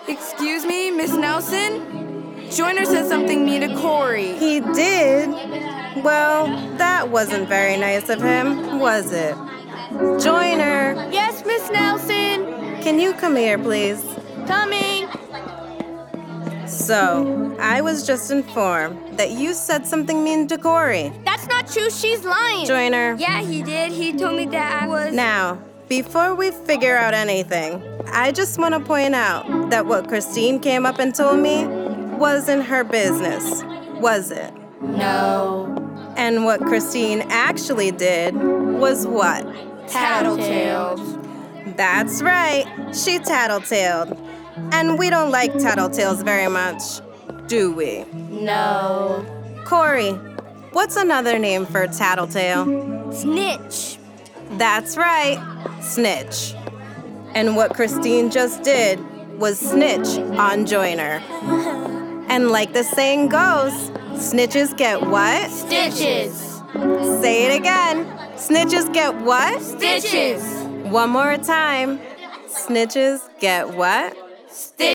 Excuse me, Miss Nelson? Joyner said something mean to Corey. He did? Well, that wasn't very nice of him, was it? Joyner! Yes, Miss Nelson? Can you come here, please? Coming. So, I was just informed that you said something mean to Corey. That's not true. She's lying. Joyner. Yeah, he did. He told me that I was... Now, before we figure out anything, I just want to point out that what Christine came up and told me wasn't her business, was it? No. And what Christine actually did was what? Tattletaled. That's right, she tattletaled. And we don't like tattletales very much, do we? No. Corey, what's another name for tattletale? Snitch. That's right, snitch. And what Christine just did was snitch on Joyner. And like the saying goes, snitches get what? Stitches. Say it again. Snitches get what? Stitches. One more time. Snitches get what? Stitches.